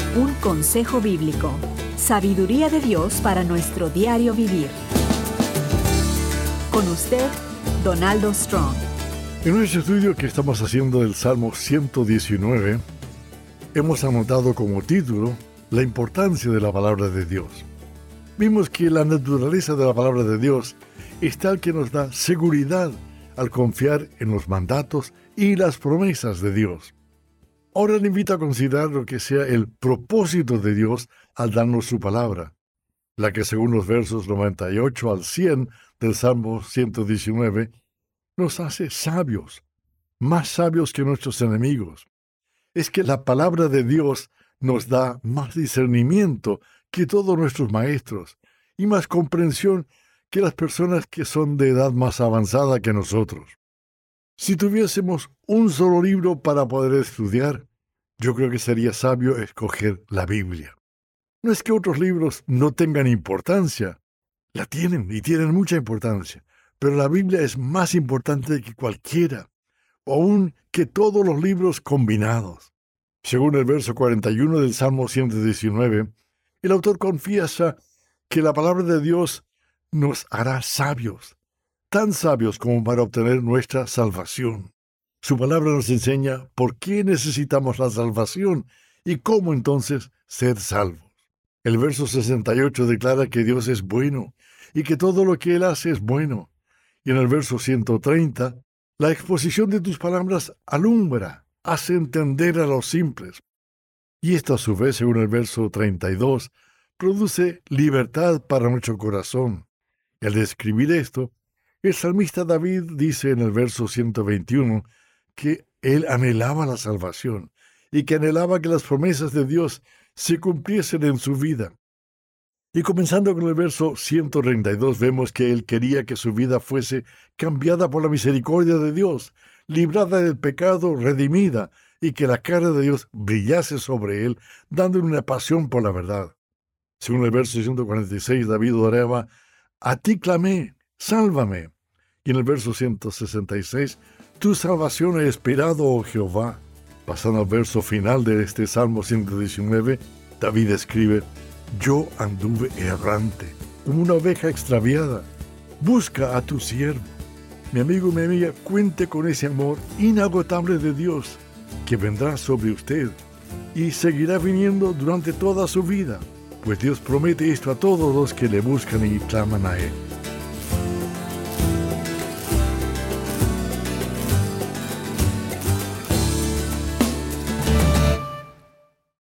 Un consejo bíblico. Sabiduría de Dios para nuestro diario vivir. Con usted, Donaldo Strong. En nuestro estudio que estamos haciendo del Salmo 119, hemos anotado como título la importancia de la palabra de Dios. Vimos que la naturaleza de la palabra de Dios es tal que nos da seguridad al confiar en los mandatos y las promesas de Dios. Ahora le invito a considerar lo que sea el propósito de Dios al darnos su palabra, la que según los versos 98 al 100 del Salmo 119, nos hace sabios, más sabios que nuestros enemigos. Es que la palabra de Dios nos da más discernimiento que todos nuestros maestros y más comprensión que las personas que son de edad más avanzada que nosotros. Si tuviésemos un solo libro para poder estudiar, yo creo que sería sabio escoger la Biblia. No es que otros libros no tengan importancia, la tienen y tienen mucha importancia, pero la Biblia es más importante que cualquiera, o aún que todos los libros combinados. Según el verso 41 del Salmo 119, el autor confiesa que la palabra de Dios nos hará sabios, tan sabios como para obtener nuestra salvación. Su palabra nos enseña por qué necesitamos la salvación y cómo entonces ser salvos. El verso 68 declara que Dios es bueno y que todo lo que Él hace es bueno. Y en el verso 130, la exposición de tus palabras alumbra, hace entender a los simples. Y esto a su vez, según el verso 32, produce libertad para nuestro corazón. Y al describir esto, el salmista David dice en el verso 121 que él anhelaba la salvación y que anhelaba que las promesas de Dios se cumpliesen en su vida. Y comenzando con el verso 132 vemos que él quería que su vida fuese cambiada por la misericordia de Dios, librada del pecado, redimida, y que la cara de Dios brillase sobre él, dándole una pasión por la verdad. Según el verso 146, David oraba: a ti clamé, sálvame. Y en el verso 166, tu salvación he esperado, oh Jehová. Pasando al verso final de este Salmo 119, David escribe: yo anduve errante, como una oveja extraviada. Busca a tu siervo. Mi amigo y mi amiga, cuente con ese amor inagotable de Dios, que vendrá sobre usted y seguirá viniendo durante toda su vida, pues Dios promete esto a todos los que le buscan y claman a Él.